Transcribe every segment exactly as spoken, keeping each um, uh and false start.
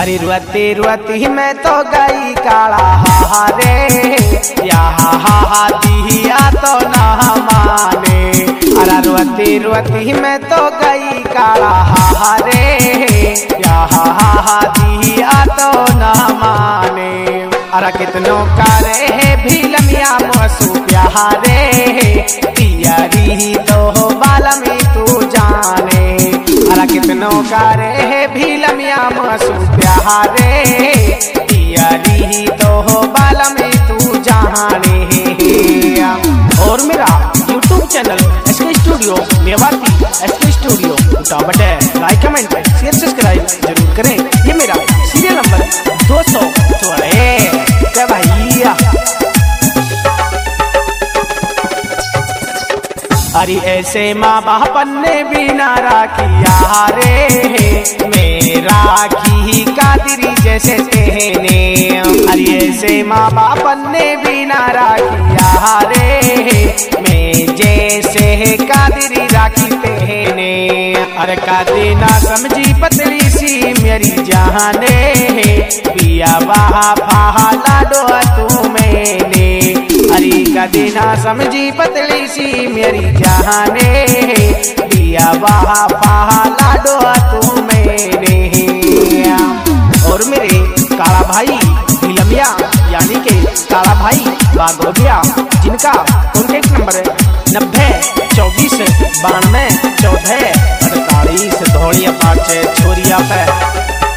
अरे रुआती रुआती मैं तो गई काला हारे, या हा हा दिया तो ना माने। अरे रुआती रुआती मैं तो गई काला हारे, या हा हा दिया तो ना माने। अरे कितनों करे है भीलमिया मसू प्यारे, तियारी तो बाला में तू जाने। अरे कितनों करे है भीलमिया मसू प्यारे, तियारी तो बाला में तू जाने। और मेरा YouTube channel SK studio Mewati, SK studio Uthawat है। लाइक कमेंट शेयर सब्सक्राइब जरूर करें। ये मेरा सीरियल नंबर दो सौ चौड़े क्या भैया। अरे ऐसे माँ बाप ने बिना राखिया रे, मेरा की कादरी जैसे तेने। अरे ऐसे माँ बाप ने बिना राखिया रे, मैं जैसे कादरी राखी तेने। अरे कादी ना समझी पतली सी मेरी जाने, पिया बाहा फाहा लाडो तू मैंने। अरे कदी ना समझी पतली सी मेरी जाने, पिया बाहा फाहा लाडो तू मैंने। और मेरे काला भाई भीलमिया यानी के काला भाई बागोटिया, जिनका कॉन्टेक्ट नंबर है नब्बे चौबीस बानवे चौदह अड़तालीस, धौड़िया पाँच छोरिया पे।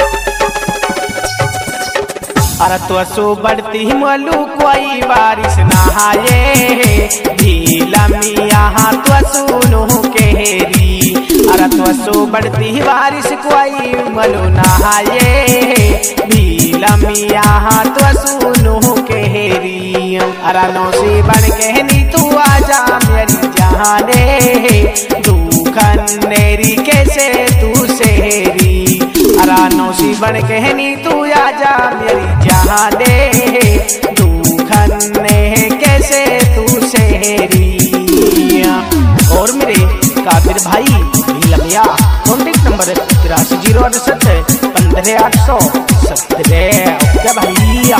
अरे तो सो बढ़ती मलू कोई बारिश नहाए, भीलमिया तो सुनो केरी। अरे तो सो बढ़ती बारिश कोई मलू नहाए, भीलमिया तो सुनो केरी। अरे नौसी बन के नी तू आजा मेरी जाने, दुखन नेरी कैसे तू सेरी। अरे नौसी बन के नी तू आजा मेरी जाने, दुखन ने कैसे तू सेरी। और मेरे कादिर भाई भीलमिया कॉन्टेक्ट नंबर तिरासी जीरो अड़सठ पंद्रह आठ सौ सत्रह क्या भैया।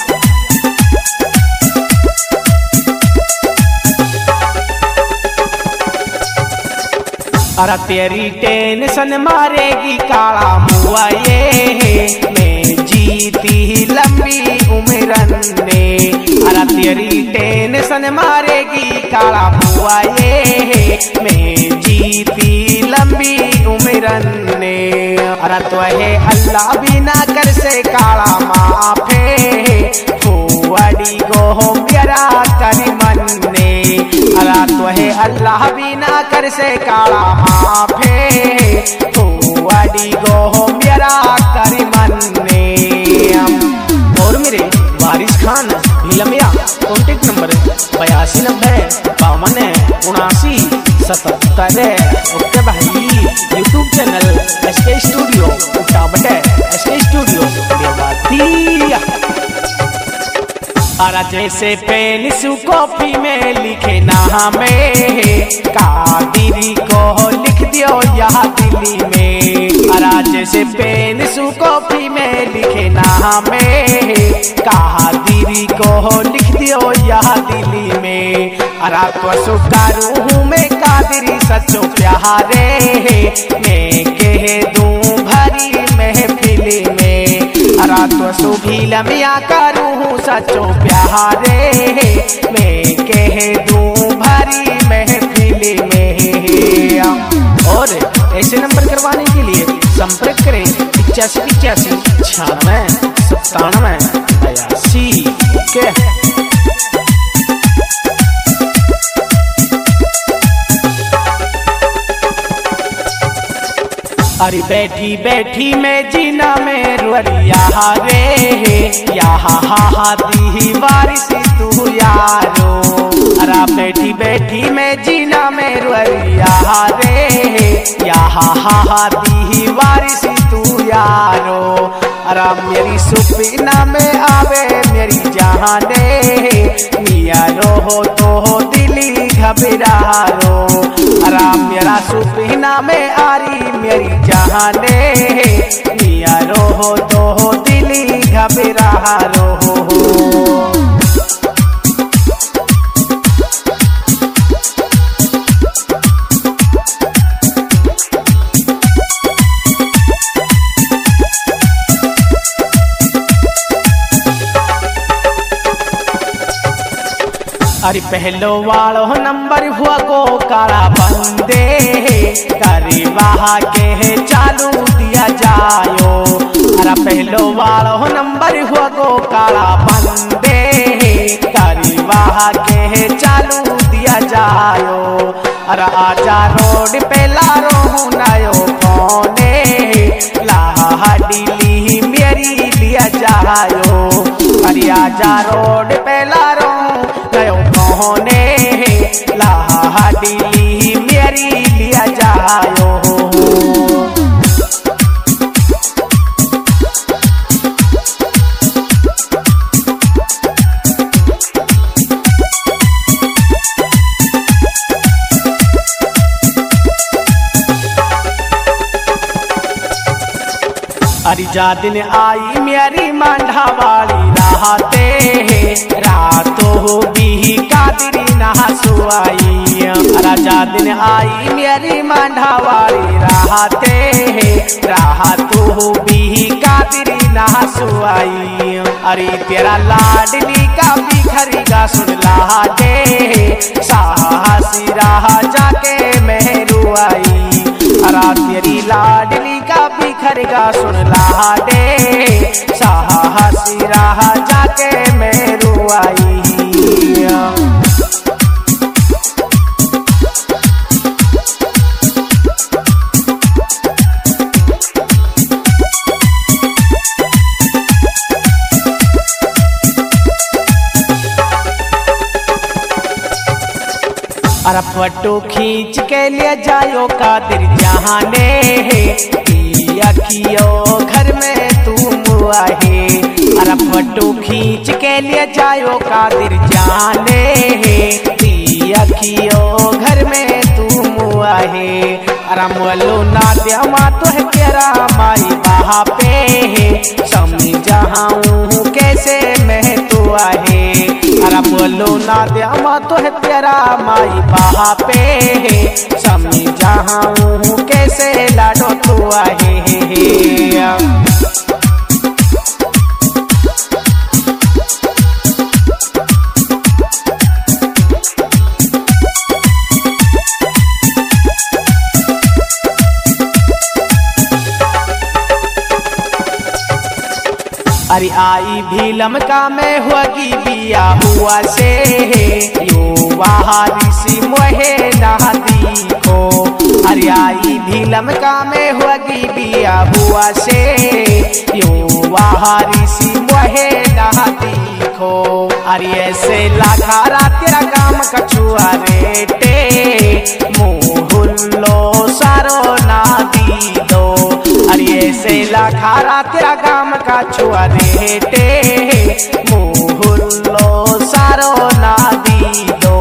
अरे तेरी टेंशन मारेगी काला मुआ ये, मैं जीती लंबी उम्रन ने। अरे तेरी टेंशन मारेगी काला मुआ ये, मैं जीती लंबी उम्रन ने। अरे तो है अल्लाह बिना कर से काला माफे, फुआड़ी गो प्यारा करी मन ने। अरे तो है अल्लाह बिना कर से काला माफे, फुआड़ी गो प्यारा करी मन ने। और मेरे वारिस खान भीलमिया कॉन्टेक्ट नंबर बयासी नब्बे बावन उनासी सतहत्तर ओके भाई। YouTube channel SK studio Uthawat, SK studio Mewati. अरे जैसे पेन सु कॉपी में लिखे ना में, कादिरी को लिख दियो यहाँ दिल्ली में। अरे जैसे पेन सु कॉपी में लिखे ना में, कादिरी को लिख दियो यहाँ दिल्ली में। अरे तो सुकारू हूँ मैं कादिरी सच्चो प्यारे, मैं कह दूँ भरी महफिल में। अरे तो सु भीलमिया करूँ हूँ सच्चो प्यारे, मैं कह दूँ भरी महफिल में। और ऐसे नंबर करवाने के लिए संपर्क करें पिचासी पिचासी छियानवे सत्तानवे बयासी ओके। अरे बैठी बैठी मैं जीना में रुरिया रे, या हा हा दी बारिश तू यारो। अरे बैठी बैठी मैं जीना में रुरिया रे, या हा हा दी बारिश तू यारो। अरे मेरी सुपना में आवे मेरी जाने, मिया रो तो दिली घबरारो। अरे मेरा सुपना में आ रही मेरी जाने, मिया रो तो अरे पहलो वालो नंबर हुआ को काला बंदे करी बहा के चालू दिया जायो। अरे पहलो वालो नंबर हुआ को काला बंदे करी बहा के चालू दिया जायो। अरे आजा रोड पे लारो नयो कोने लाडली मेरी लिया जायो। अरे आजा रोड पे लारो नयो कोने लाडली मेरी लिया जायो। अरे जा दिन आई मेरी मांडा वाली राहते रातों भी कादरी नहा सुआई। अरे जा दिन आई मेरी मांडा वाली राहते रातों भी कादरी नहा सुआई। अरे तेरा लाडली का बिखरी गा सुन ला दे साहसी राह जाके मेहरू आई। अरा तेरी लाडली का बिखरेगा सुन ला दे साहसी राह जाके मेरू आई। अरे फोटो खींच के ले जायो कादिर जहाने अखियो घर में तुम आए। अरे फोटो खींच के ले जायो कादिर जाने अखियो घर में तुम आए। अरे मोलो ना द्यामा तो है तेरा माई बहा पे समझाऊं कैसे मैं तू आहे। अरे बोलो ना द्यामा तो है तेरा माई बहा पे समझाऊं कैसे लाडो तू आहे। अरे आई भी लमका में हुआगी बिया हुआ से यो वारिसी मोहे नहादी को। अरे आई भी लमका में हुआगी बिया हुआ से यो वारिसी मोहे नहादी को। अरे ऐसे लाखारा तेरा काम कछुआ रेटे मोहुल्लो सारो ना दी दो। अरे ऐसे लाखारा तेरा काम का छुआ रेटे मोहुल्लो सारो ना दी दो।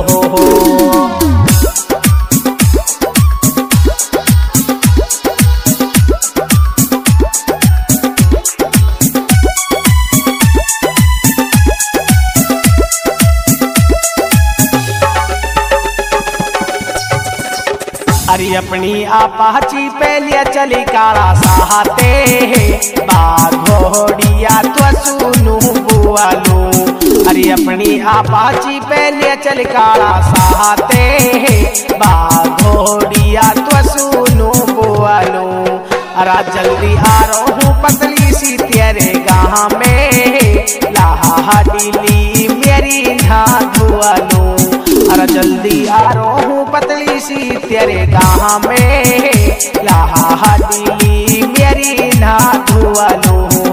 अरे अपनी आपाची पे लिया चली काला साहते बाघोड़िया तो सुनू बुआलू। अरे अपनी आपाची पे लिया चली काला साहते बाघोड़िया तो सुनू बुआलू। अरे जल्दी आ रहूं पतली सी तेरे गाँव में लाडली मेरी ना धुआलू। अरे जल्दी आ रहूं पतली सी तेरे गाँव में लाडली मेरी ना धुआलू।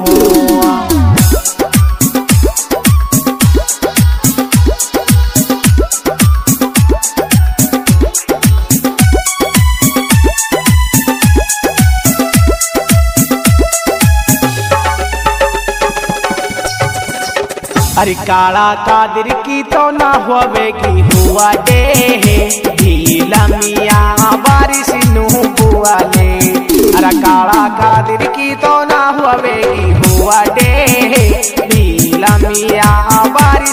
अरे काला कादिर की तो ना होवेगी हुआ दे ढीला मियाँ बारिश नू बुआ ले। अरे काला कादिर की तो ना होवेगी हुआ दे ढीला मियाँ बारिश